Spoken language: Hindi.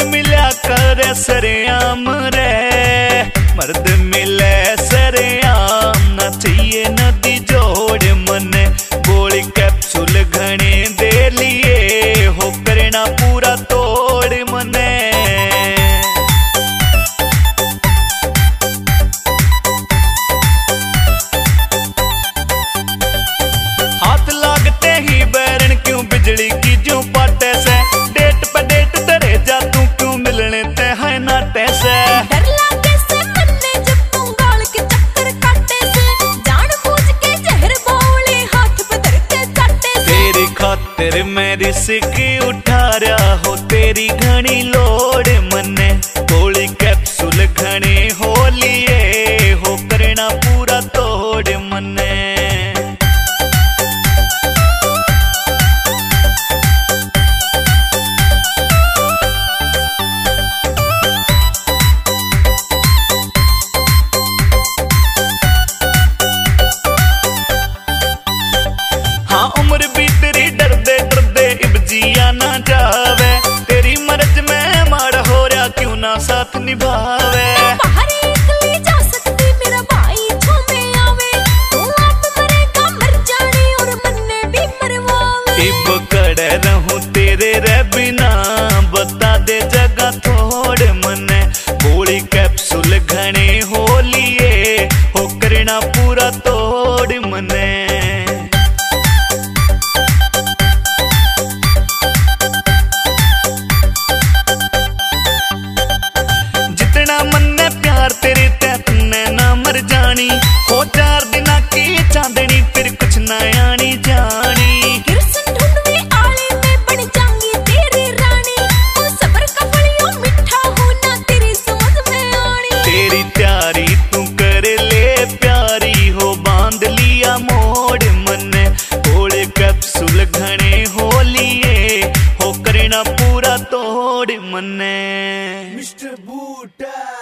मिल्या कर सरेआम रे, मर्द मिले सरेआम ना चाहिए नदी जोड़ मने। बोली कैप्सूल घने दे लिए हो करना पूरा तोड़ मने। हाथ लागते ही बैरन क्यों बिजली की जो पाटे से, डेट पे डेट तेरे जा तू क्यों मिलने ते है नाटे से। डर लागे से मन्ने जब तू गाल के चक्कर काटे से, जान बूझ के जहर बोले हाथ पे धर के चाटे से। तेरी खातिर मैं रिस्क उठा रहा हो तेरी घनी लोड़ मने। गोली कैप्सूल घने हो लिए हो करना पूरा तोड़ मने। हाँ उम्र भी तेरी डरदे डरदे इब जिया ना जावे, तेरी मर्ज में मार हो रहा क्यों ना साथ निभावे। बाहर निकली जा सकती मेरा भाई छूमे आवे, तू आप मरेगा मर जाने और मन्ने भी मरवावे। इब कड़े रहूं तेरे रे बिना बता दे जगह थोड़ मने। गोली कैप्सूल घने हो लिए हो करना पूरा तोड़ मने। मन्ने प्यार तेरे तैतने ना मर जानी, हो 4 दिना की चांदनी फिर कुछ ना आनी जानी। किरसन ढूंढने आले में बन जाऊंगी तेरी रानी, तू सबर का फलियों मिठा होना तेरी समझ में आनी। तेरी तैयारी तू कर ले प्यारी हो बांध लिया मोड़ मने। गोले कैप्सूल घने हो लिए हो करना पूरा तोड़ मने। मिस्टर बूटा।